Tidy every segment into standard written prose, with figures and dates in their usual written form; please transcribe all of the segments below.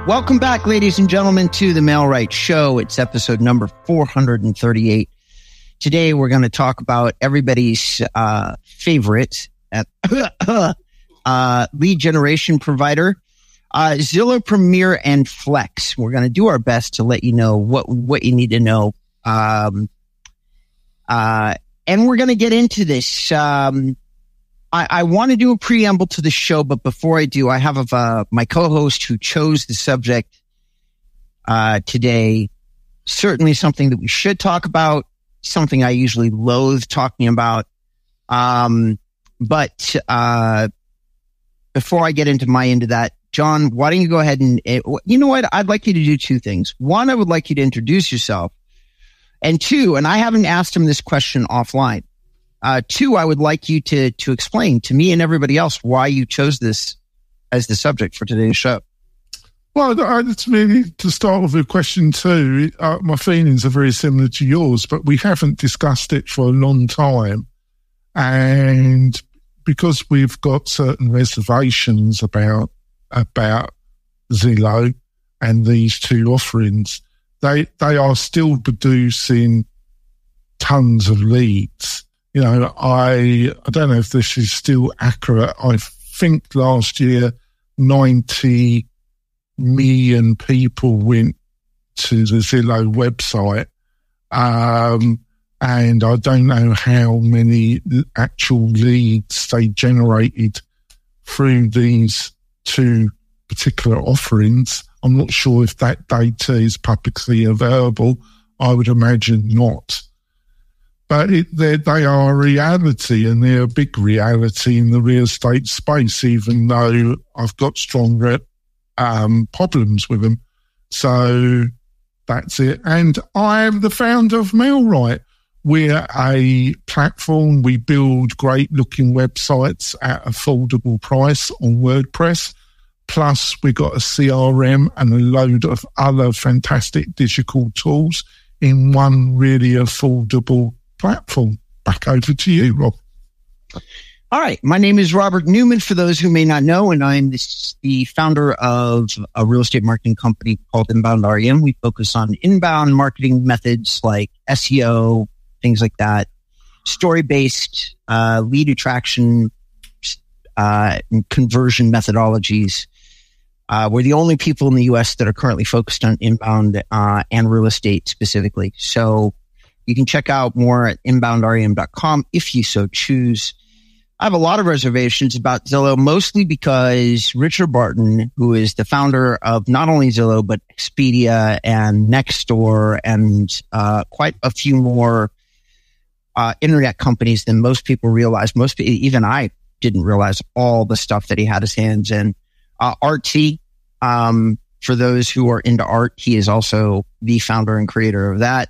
Welcome back, ladies and gentlemen, to the Mail-Right Show. It's episode number 438. Today, we're going to talk about everybody's favorite lead generation provider, Zillow Premier and Flex. We're going to do our best to let you know what you need to know. And we're going to get into this. I want to do a preamble to the show, but before I do, I have my co-host who chose the subject today. Certainly something that we should talk about, something I usually loathe talking about. But before I get into my end of that, John, why don't you go ahead and, you know what? I'd like you to do two things. One, I would like you to introduce yourself. And two, and I haven't asked him this question offline. Two, I would like you to explain to me and everybody else why you chose this as the subject for today's show. Well, to me, to start with question two, my feelings are very similar to yours, but we haven't discussed it for a long time. And because we've got certain reservations about Zillow and these two offerings, they are still producing tons of leads. You know, I don't know if this is still accurate. I think last year, 90 million people went to the Zillow website. And I don't know how many actual leads they generated through these two particular offerings. I'm not sure if that data is publicly available. I would imagine not. But they are a reality, and they're a big reality in the real estate space, even though I've got stronger problems with them. So that's it. And I am the founder of Mail-Right. We're a platform. We build great-looking websites at affordable price on WordPress. Plus, we've got a CRM and a load of other fantastic digital tools in one really affordable platform. Back over to you, Rob. All right. My name is Robert Newman, for those who may not know, and I'm the founder of a real estate marketing company called Inbound REM. We focus on inbound marketing methods like SEO, things like that, story-based lead attraction, and conversion methodologies. We're the only people in the U.S. that are currently focused on inbound and real estate specifically. So you can check out more at inboundrem.com if you so choose. I have a lot of reservations about Zillow, mostly because Richard Barton, who is the founder of not only Zillow, but Expedia and Nextdoor and quite a few more internet companies than most people realize. Even I didn't realize all the stuff that he had his hands in. Artsy, for those who are into art, he is also the founder and creator of that.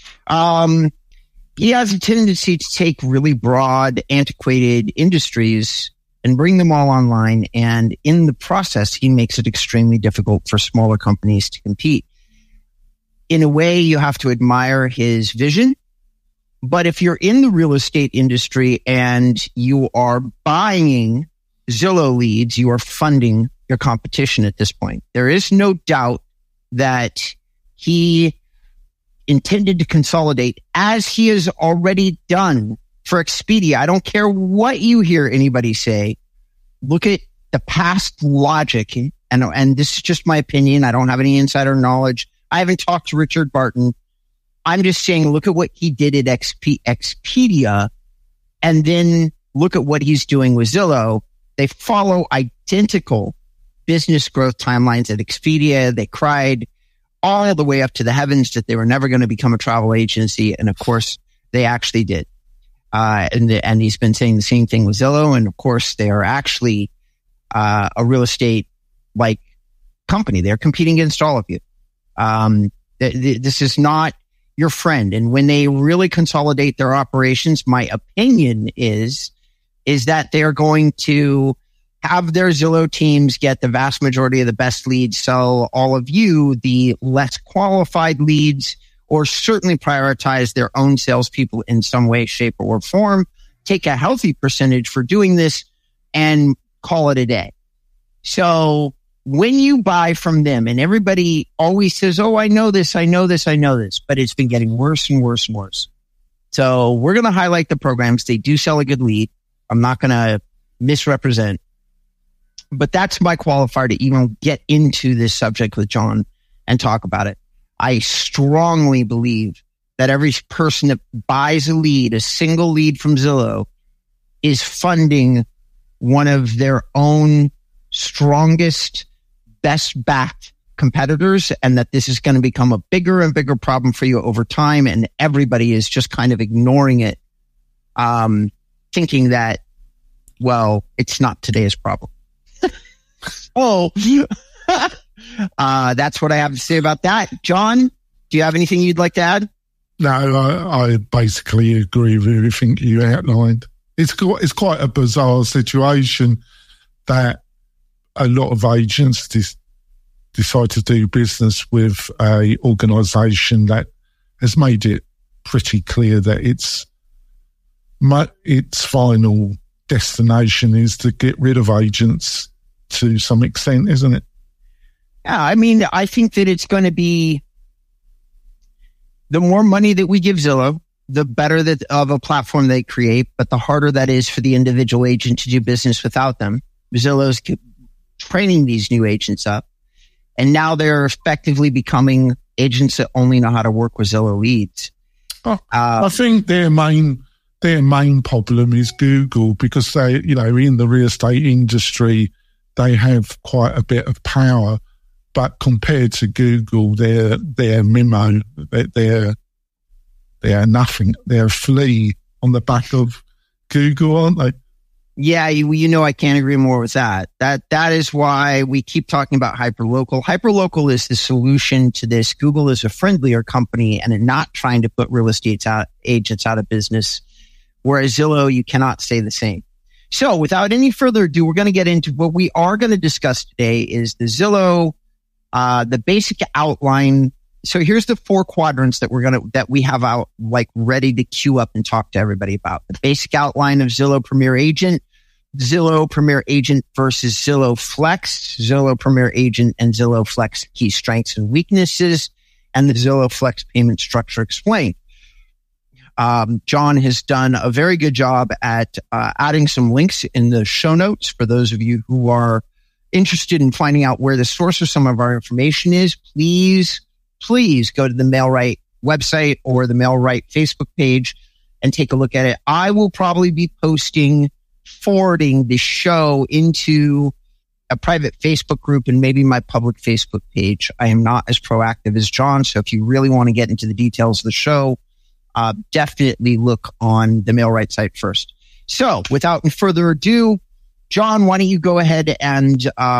He has a tendency to take really broad, antiquated industries and bring them all online. And in the process, he makes it extremely difficult for smaller companies to compete. In a way, you have to admire his vision. But if you're in the real estate industry and you are buying Zillow leads, you are funding your competition at this point. There is no doubt that he intended to consolidate, as he has already done for Expedia. I don't care what you hear anybody say. Look at the past logic, and this is just my opinion. I don't have any insider knowledge. I haven't talked to Richard Barton. I'm just saying, look at what he did at Expedia, and then look at what he's doing with Zillow. They follow identical business growth timelines at Expedia. They cried all the way up to the heavens that they were never going to become a travel agency. And of course, they actually did. And he's been saying the same thing with Zillow. And of course, they are actually a real estate like company. They're competing against all of you. This is not your friend. And when they really consolidate their operations, my opinion is that they're going to have their Zillow teams get the vast majority of the best leads, sell all of you the less qualified leads, or certainly prioritize their own salespeople in some way, shape, or form, take a healthy percentage for doing this, and call it a day. So when you buy from them, and everybody always says, oh, I know this, but it's been getting worse and worse and worse. So we're going to highlight the programs. They do sell a good lead. I'm not going to misrepresent, but that's my qualifier to even get into this subject with John and talk about it. I strongly believe that every person that buys a lead, a single lead from Zillow, is funding one of their own strongest, best backed competitors, and that this is going to become a bigger and bigger problem for you over time. And everybody is just kind of ignoring it, thinking that, well, it's not today's problem. That's what I have to say about that. John, do you have anything you'd like to add? No, I basically agree with everything you outlined. It's quite a bizarre situation that a lot of agents decide to do business with a organisation that has made it pretty clear that its final destination is to get rid of agents to some extent, isn't it? Yeah, I mean, I think that it's going to be the more money that we give Zillow, the better that of a platform they create, but the harder that is for the individual agent to do business without them. Zillow's training these new agents up, and now they're effectively becoming agents that only know how to work with Zillow leads. I think their main problem is Google, because they, in the real estate industry, they have quite a bit of power. But compared to Google, they're Mimo, they're nothing. They're a flea on the back of Google, aren't they? Yeah, I can't agree more with that. That is why we keep talking about Hyperlocal. Hyperlocal is the solution to this. Google is a friendlier company and not trying to put real estate agents out of business, whereas Zillow, you cannot say the same. So without any further ado, we're going to get into what we are going to discuss today is the Zillow, the basic outline. So here's the 4 quadrants that we have out, like ready to queue up and talk to everybody about. The basic outline of Zillow Premier Agent, Zillow Premier Agent versus Zillow Flex, Zillow Premier Agent and Zillow Flex key strengths and weaknesses, and the Zillow Flex payment structure explained. John has done a very good job at adding some links in the show notes for those of you who are interested in finding out where the source of some of our information is. Please go to the MailRight website or the MailRight Facebook page and take a look at it. I will probably be forwarding the show into a private Facebook group and maybe my public Facebook page. I am not as proactive as John, so if you really want to get into the details of the show, definitely look on the MailRight site first. So without further ado, John, why don't you go ahead and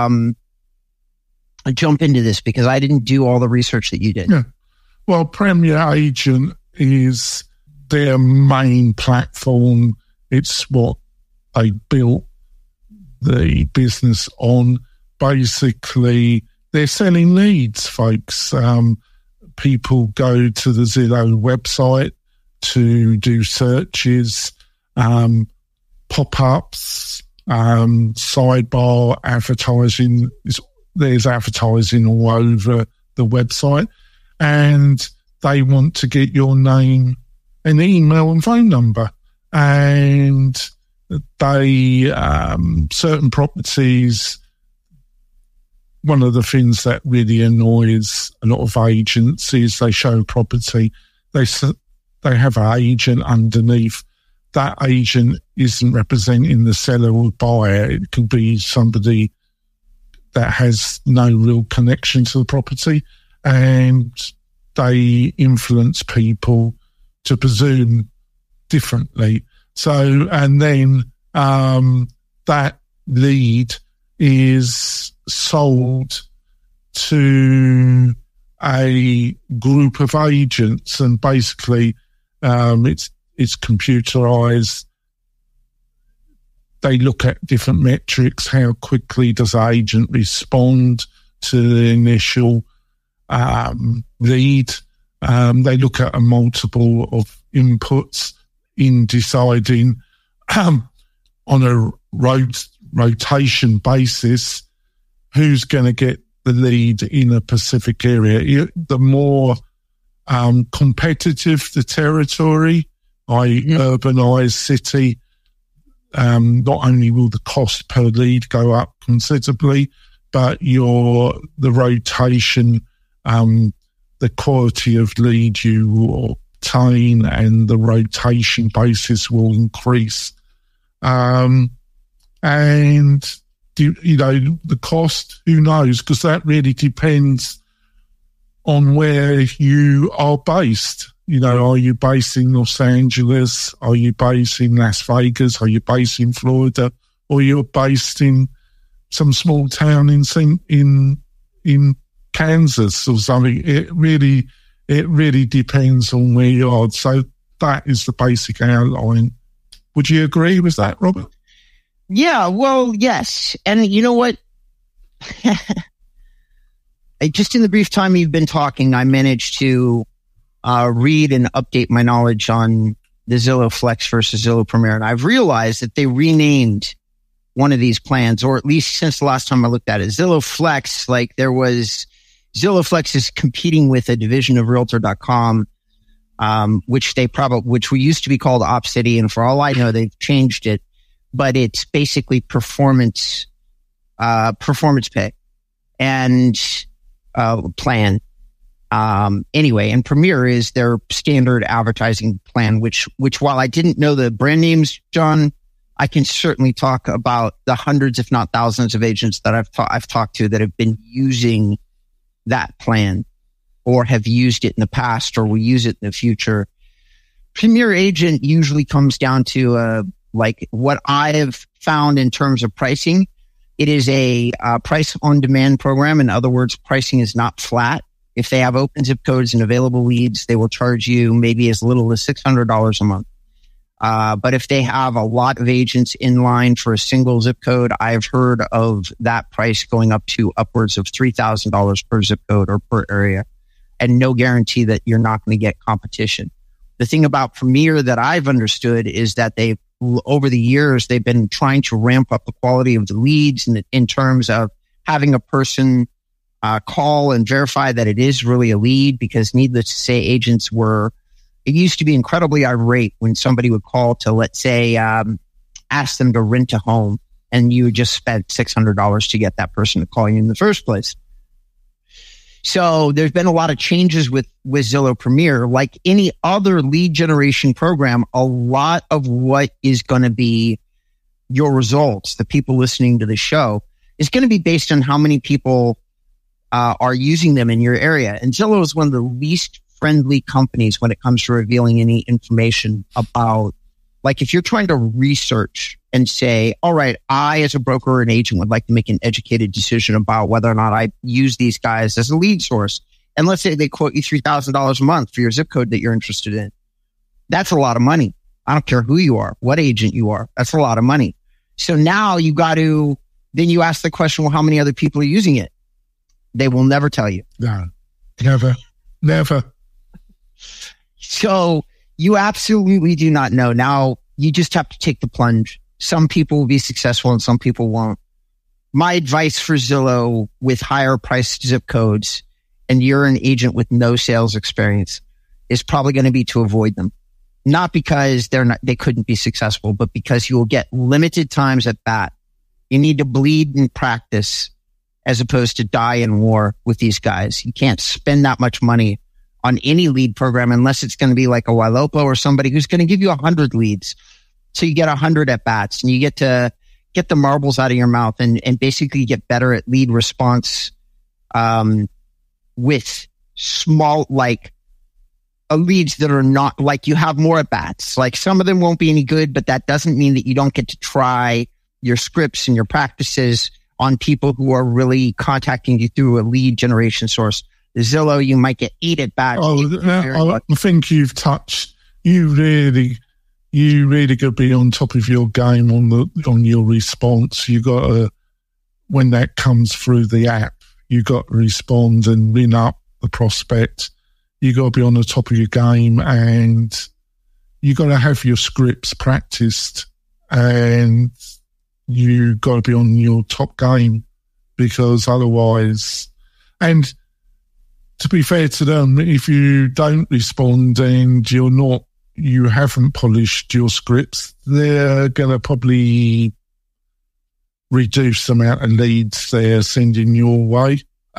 jump into this, because I didn't do all the research that you did. Yeah. Well, Premier Agent is their main platform. It's what they built the business on. Basically, they're selling leads, folks. People go to the Zillow website to do searches, pop-ups, sidebar advertising. There's advertising all over the website, and they want to get your name and email and phone number. And they, certain properties, one of the things that really annoys a lot of agents is they show property, they have an agent underneath. That agent isn't representing the seller or buyer. It could be somebody that has no real connection to the property, and they influence people to presume differently. So, and then that lead is sold to a group of agents, and basically it's computerized. They look at different metrics. How quickly does the agent respond to the initial lead? They look at a multiple of inputs in deciding on a rotation basis who's going to get the lead in a specific area. The more competitive the territory, i.e. urbanized city, not only will the cost per lead go up considerably, but the rotation, the quality of lead you will obtain and the rotation basis will increase. And, the cost, who knows? Because that really depends on where you are based. Are you based in Los Angeles? Are you based in Las Vegas? Are you based in Florida? Or you're based in some small town in Kansas or something? It really depends on where you are. So that is the basic outline. Would you agree with that, Robert? Yeah, well, yes. And you know what? Just in the brief time you've been talking, I managed to read and update my knowledge on the Zillow Flex versus Zillow Premier. And I've realized that they renamed one of these plans, or at least since the last time I looked at it. Zillow Flex, Zillow Flex is competing with a division of Realtor.com, which we used to be called OpCity. And for all I know, they've changed it, but it's basically performance pay and plan. Anyway, and Premier is their standard advertising plan, which while I didn't know the brand names, John, I can certainly talk about the hundreds, if not thousands of agents that I've talked to that have been using that plan or have used it in the past or will use it in the future. Premier Agent usually comes down to what I have found in terms of pricing. It is a price on demand program. In other words, pricing is not flat. If they have open zip codes and available leads, they will charge you maybe as little as $600 a month. But if they have a lot of agents in line for a single zip code, I've heard of that price going up to upwards of $3,000 per zip code or per area, and no guarantee that you're not going to get competition. The thing about Premier that I've understood is that over the years, they've been trying to ramp up the quality of the leads in terms of having a person call and verify that it is really a lead, because needless to say, it used to be incredibly irate when somebody would call to, let's say, ask them to rent a home, and you just spent $600 to get that person to call you in the first place. So there's been a lot of changes with Zillow Premier. Like any other lead generation program, a lot of what is going to be your results, the people listening to the show, is going to be based on how many people are using them in your area. And Zillow is one of the least friendly companies when it comes to revealing any information about, like, if you're trying to research and say, all right, I as a broker or an agent would like to make an educated decision about whether or not I use these guys as a lead source. And let's say they quote you $3,000 a month for your zip code that you're interested in. That's a lot of money. I don't care who you are, what agent you are. That's a lot of money. So now then you ask the question, well, how many other people are using it? They will never tell you. No, never. So you absolutely do not know. Now you just have to take the plunge. Some people will be successful and some people won't. My advice for Zillow with higher priced zip codes, and you're an agent with no sales experience, is probably going to be to avoid them. Not because they couldn't be successful, but because you will get limited times at bat. You need to bleed in practice as opposed to die in war with these guys. You can't spend that much money on any lead program unless it's going to be like a Ylopo or somebody who's going to give you 100 leads. So you get 100 at bats and you get to get the marbles out of your mouth and basically get better at lead response, with small, leads that are not, like, you have more at bats. Like, some of them won't be any good, but that doesn't mean that you don't get to try your scripts and your practices on people who are really contacting you through a lead generation source. Zillow, you might get 8 at bats. I think you really got to be on top of your game on your response. You got to, when that comes through the app, you got to respond and win up the prospect. You got to be on the top of your game, and you got to have your scripts practiced, and you got to be on your top game because otherwise, and to be fair to them, if you don't respond and you haven't polished your scripts, they're going to probably reduce the amount of leads they're sending your way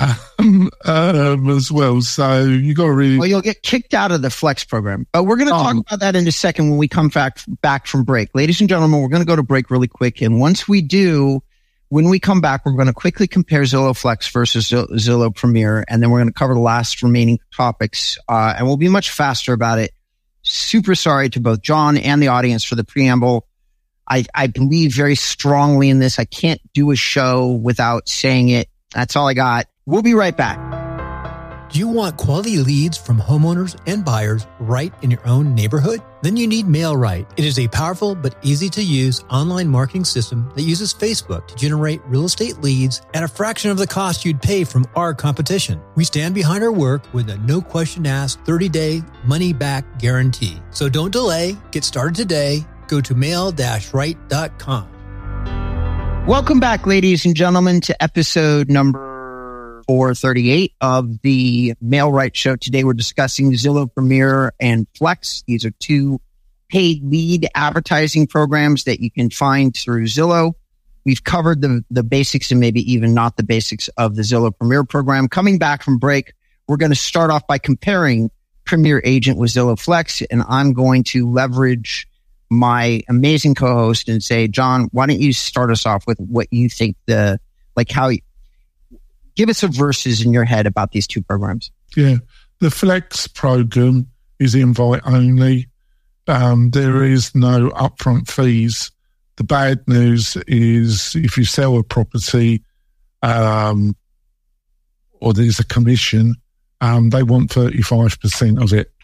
as well. So you got to really... Well, you'll get kicked out of the Flex program. But we're going to talk about that in a second when we come back from break. Ladies and gentlemen, we're going to go to break really quick. And once we do, when we come back, we're going to quickly compare Zillow Flex versus Zillow Premier. And then we're going to cover the last remaining topics. And we'll be much faster about it. Super sorry to both John and the audience for the preamble. I believe very strongly in this. I can't do a show without saying it. That's all I got. We'll be right back. Do you want quality leads from homeowners and buyers right in your own neighborhood? Then you need MailRight. It is a powerful but easy to use online marketing system that uses Facebook to generate real estate leads at a fraction of the cost you'd pay from our competition. We stand behind our work with a no question asked 30-day money back guarantee. So don't delay. Get started today. Go to mail-right.com. Welcome back, ladies and gentlemen, to episode number 438 of the MailRight Show. Today we're discussing Zillow Premier and Flex. These are two paid lead advertising programs that you can find through Zillow. We've covered the basics and maybe even not the basics of the Zillow Premier program. Coming back from break, we're going to start off by comparing Premier Agent with Zillow Flex, and I'm going to leverage my amazing co-host and say, John, why don't you start us off with what you think give us a verses in your head about these two programs. Yeah. The Flex program is invite only. There is no upfront fees. The bad news is if you sell a property, or there's a commission, they want 35% of it.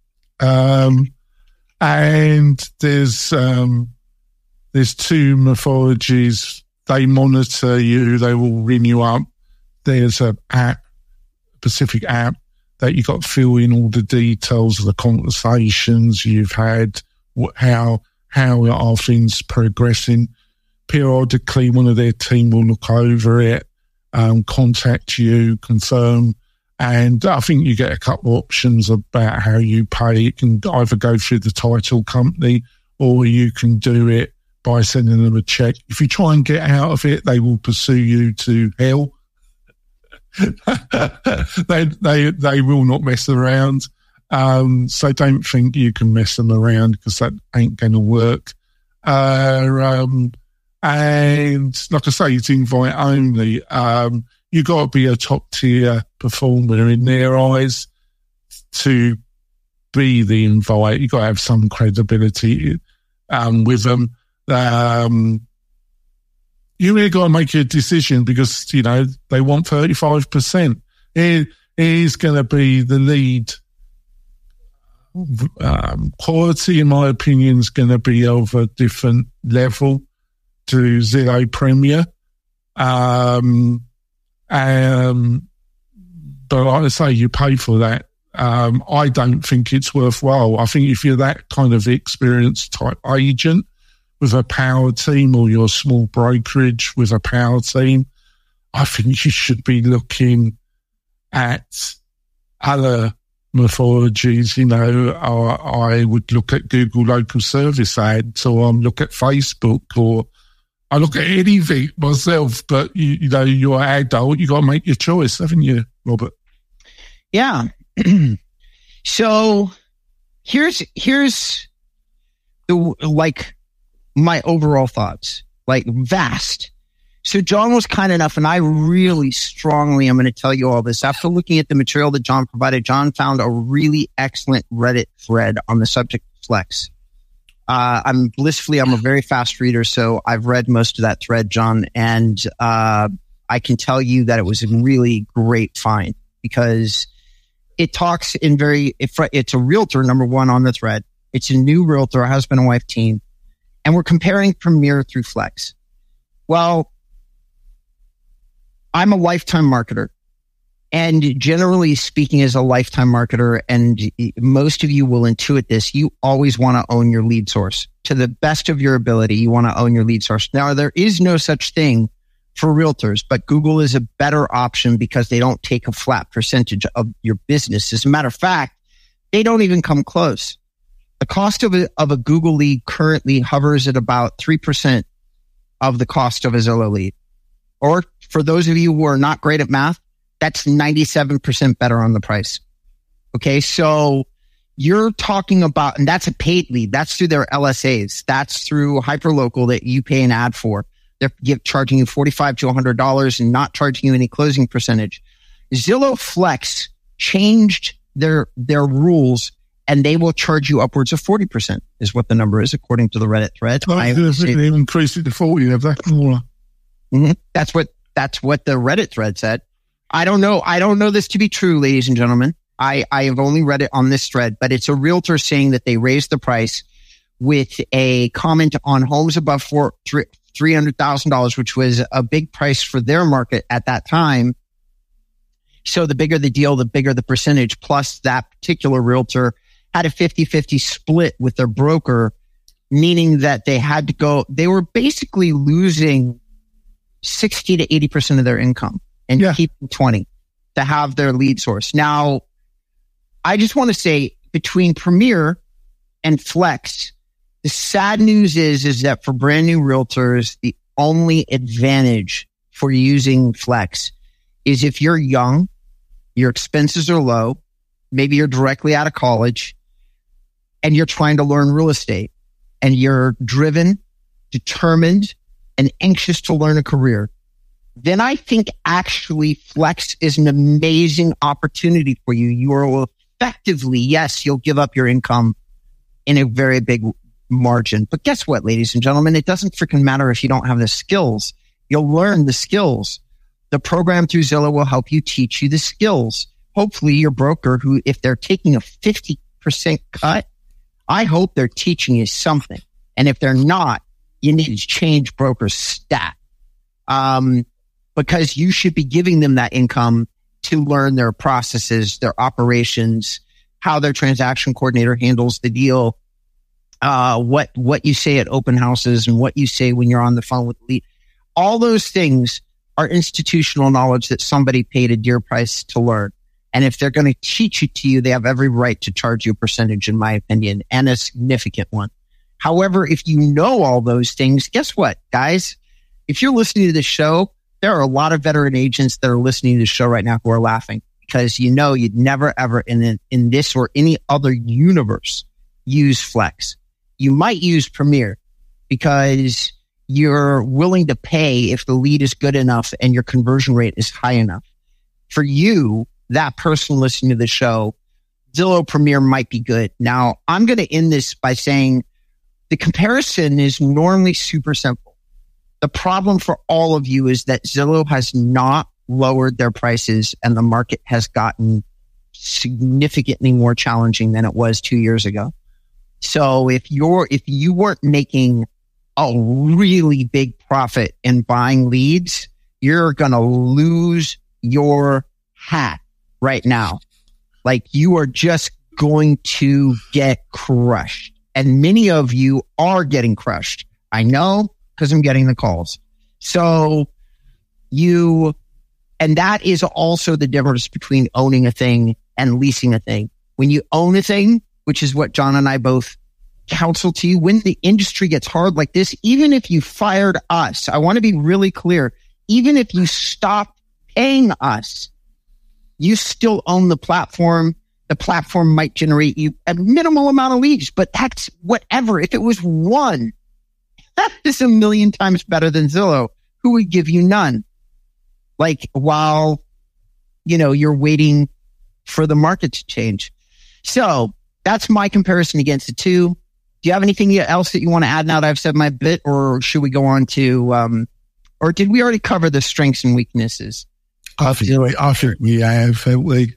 And there's two methodologies. They monitor you. They will ring you up. There's a specific app that you got to fill in all the details of the conversations you've had, how are things progressing. Periodically, one of their team will look over it, contact you, confirm. And I think you get a couple of options about how you pay. You can either go through the title company or you can do it by sending them a check. If you try and get out of it, they will pursue you to hell. They will not mess around. So don't think you can mess them around because that ain't going to work. And like I say, it's invite only. You got to be a top tier performer in their eyes to be the invite. You got to have some credibility with them. You really got to make a decision because, they want 35%. It is going to be the lead. Quality, in my opinion, is going to be of a different level to Zillow Premier. But like I say, you pay for that. I don't think it's worthwhile. I think if you're that kind of experienced type agent with a power team or your small brokerage with a power team, I think you should be looking at other methodologies. I would look at Google local service ads, or look at Facebook, or I look at anything myself. But you're an adult, you got to make your choice, haven't you, Robert? Yeah. So here's my overall thoughts, vast. So John was kind enough, and I really strongly am going to tell you all this. After looking at the material that John provided, John found a really excellent Reddit thread on the subject of Flex. I'm a very fast reader, so I've read most of that thread, John, and I can tell you that it was a really great find because it talks it's a realtor, number one, on the thread. It's a new realtor, a husband and wife team. And we're comparing Premier through Flex. Well, I'm a lifetime marketer. And generally speaking, as a lifetime marketer, and most of you will intuit this, you always want to own your lead source. To the best of your ability, you want to own your lead source. Now, there is no such thing for realtors, but Google is a better option because they don't take a flat percentage of your business. As a matter of fact, they don't even come close. The cost of a Google lead currently hovers at about 3% of the cost of a Zillow lead. Or for those of you who are not great at math, that's 97% better on the price. Okay. So you're talking about, and that's a paid lead. That's through their LSAs. That's through Hyperlocal that you pay an ad for. They're charging you $45 to $100 and not charging you any closing percentage. Zillow Flex changed their rules, and they will charge you upwards of 40% is what the number is according to the Reddit thread. They increased it to 40, have they? Mm-hmm. That's what the Reddit thread said. I don't know this to be true, ladies and gentlemen. I have only read it on this thread, but it's a realtor saying that they raised the price with a comment on homes above $300,000, which was a big price for their market at that time. So the bigger the deal, the bigger the percentage. Plus that particular realtor had a 50-50 split with their broker, meaning that they were basically losing 60 to 80% of their income and keeping 20 to have their lead source. Now, I just want to say between Premier and Flex, the sad news is that for brand new realtors, the only advantage for using Flex is if you're young, your expenses are low, maybe you're directly out of college, and you're trying to learn real estate, and you're driven, determined, and anxious to learn a career. Then I think actually Flex is an amazing opportunity for you. You are effectively, yes, you'll give up your income in a very big margin. But guess what, ladies and gentlemen? It doesn't freaking matter if you don't have the skills. You'll learn the skills. The program through Zillow will help you teach you the skills. Hopefully your broker, who, if they're taking a 50% cut, I hope they're teaching you something. And if they're not, you need to change broker's stat. Because you should be giving them that income to learn their processes, their operations, how their transaction coordinator handles the deal, what you say at open houses and what you say when you're on the phone with the lead. All those things are institutional knowledge that somebody paid a dear price to learn. And if they're going to teach it to you, they have every right to charge you a percentage, in my opinion, and a significant one. However, if you know all those things, guess what, guys? If you're listening to this show, there are a lot of veteran agents that are listening to the show right now who are laughing because you know you'd never, ever in this or any other universe use Flex. You might use Premier because you're willing to pay if the lead is good enough and your conversion rate is high enough. For you, that person listening to the show, Zillow Premier might be good. Now, I'm going to end this by saying the comparison is normally super simple. The problem for all of you is that Zillow has not lowered their prices and the market has gotten significantly more challenging than it was 2 years ago. So if you weren't making a really big profit in buying leads, you're going to lose your hat right now. Like you are just going to get crushed. And many of you are getting crushed. I know because I'm getting the calls. So and that is also the difference between owning a thing and leasing a thing. When you own a thing, which is what John and I both counsel to you, when the industry gets hard like this, even if you fired us, I want to be really clear, even if you stopped paying us, you still own the platform. The platform might generate you a minimal amount of leads, but that's whatever. If it was one, that is a million times better than Zillow, who would give you none. Like while, you're waiting for the market to change. So that's my comparison against the two. Do you have anything else that you want to add now that I've said my bit, or should we go on to, or did we already cover the strengths and weaknesses? I think we have.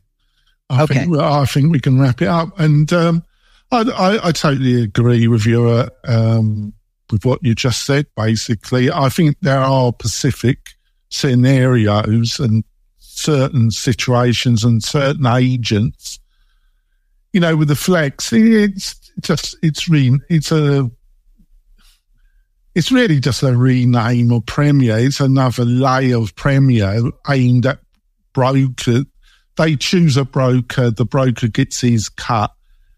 I think we can wrap it up. And I totally agree with your with what you just said. Basically, I think there are specific scenarios and certain situations and certain agents. With the Flex, it's it's really just a rename of Premier. It's another layer of Premier aimed at broker. They choose a broker, the broker gets his cut.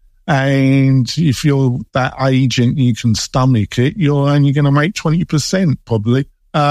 And if you're that agent, you can stomach it, you're only going to make 20% probably.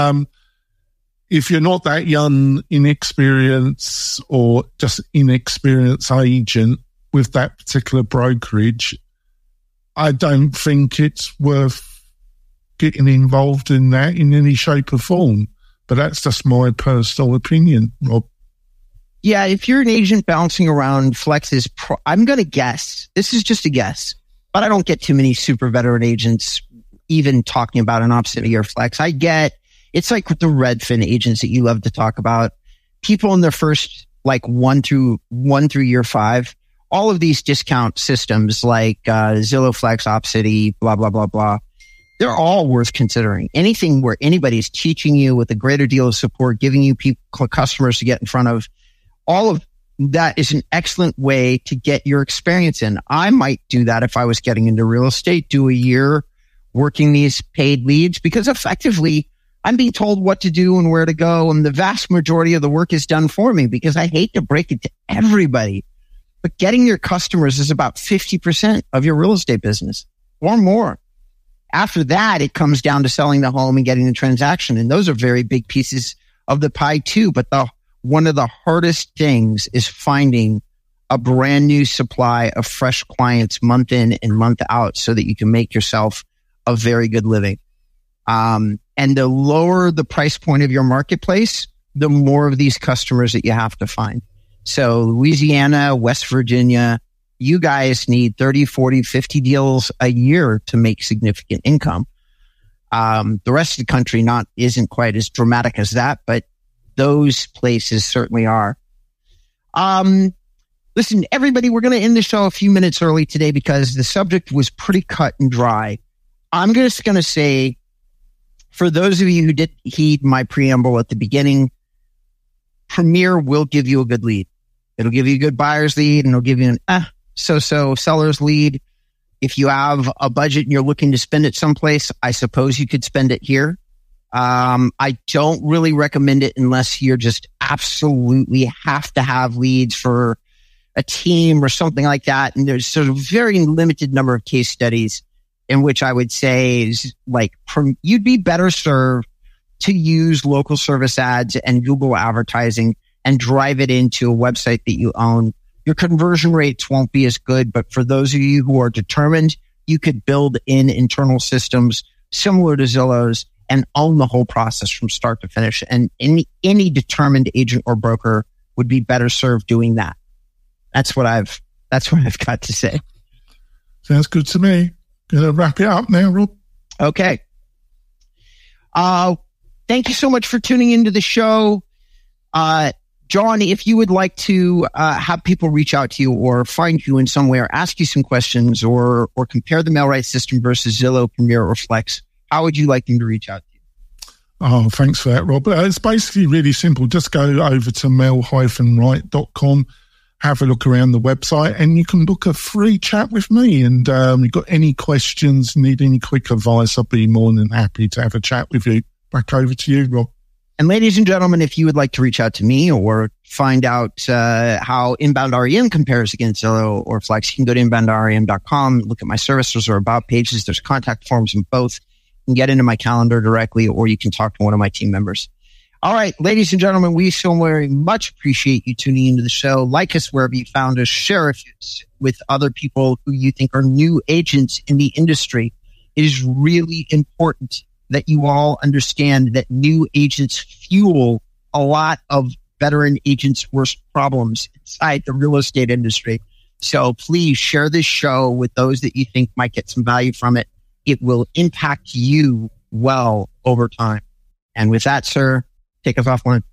If you're not that young, inexperienced or just inexperienced agent with that particular brokerage, I don't think it's worth getting involved in that in any shape or form. But that's just my personal opinion, Rob. Yeah, if you're an agent bouncing around, Flex is, I'm going to guess, this is just a guess, but I don't get too many super veteran agents even talking about an opposite year Flex. I get, it's like with the Redfin agents that you love to talk about. People in their first, like one through year 5, all of these discount systems like Zillow, Flex, Opcity, blah, blah, blah, blah. They're all worth considering. Anything where anybody's teaching you with a greater deal of support, giving you customers to get in front of, all of that is an excellent way to get your experience in. I might do that if I was getting into real estate, do a year working these paid leads, because effectively I'm being told what to do and where to go. And the vast majority of the work is done for me, because I hate to break it to everybody, but getting your customers is about 50% of your real estate business or more. After that, it comes down to selling the home and getting the transaction. And those are very big pieces of the pie too. But one of the hardest things is finding a brand new supply of fresh clients month in and month out so that you can make yourself a very good living. And the lower the price point of your marketplace, the more of these customers that you have to find. So Louisiana, West Virginia, you guys need 30, 40, 50 deals a year to make significant income. The rest of the country isn't quite as dramatic as that, but those places certainly are. Listen, everybody, we're going to end the show a few minutes early today because the subject was pretty cut and dry. I'm just going to say, for those of you who did heed my preamble at the beginning, Premier will give you a good lead. It'll give you a good buyer's lead, and it'll give you an so-so seller's lead. If you have a budget and you're looking to spend it someplace, I suppose you could spend it here. I don't really recommend it unless you're just absolutely have to have leads for a team or something like that. And there's sort of very limited number of case studies in which I would say is like, you'd be better served to use local service ads and Google advertising and drive it into a website that you own. Your conversion rates won't be as good, but for those of you who are determined, you could build in internal systems similar to Zillow's and own the whole process from start to finish. And any determined agent or broker would be better served doing that. That's what I've got to say. Sounds good to me. Gonna wrap it up now, Rob. Okay. Thank you so much for tuning into the show. John, if you would like to have people reach out to you or find you in some way or ask you some questions or compare the MailRight system versus Zillow, Premier, or Flex, how would you like them to reach out to you? Oh, thanks for that, Rob. It's basically really simple. Just go over to mail-right.com, have a look around the website, and you can book a free chat with me. And you've got any questions, need any quick advice, I'll be more than happy to have a chat with you. Back over to you, Rob. And ladies and gentlemen, if you would like to reach out to me or find out how Inbound REM compares against Zillow or Flex, you can go to inboundrem.com, look at my services or about pages. There's contact forms in both. You can get into my calendar directly, or you can talk to one of my team members. All right, ladies and gentlemen, we so very much appreciate you tuning into the show. Like us wherever you found us. Share it with other people who you think are new agents in the industry. It is really important that you all understand that new agents fuel a lot of veteran agents' worst problems inside the real estate industry. So please share this show with those that you think might get some value from it. It will impact you well over time. And with that, sir, take us offline.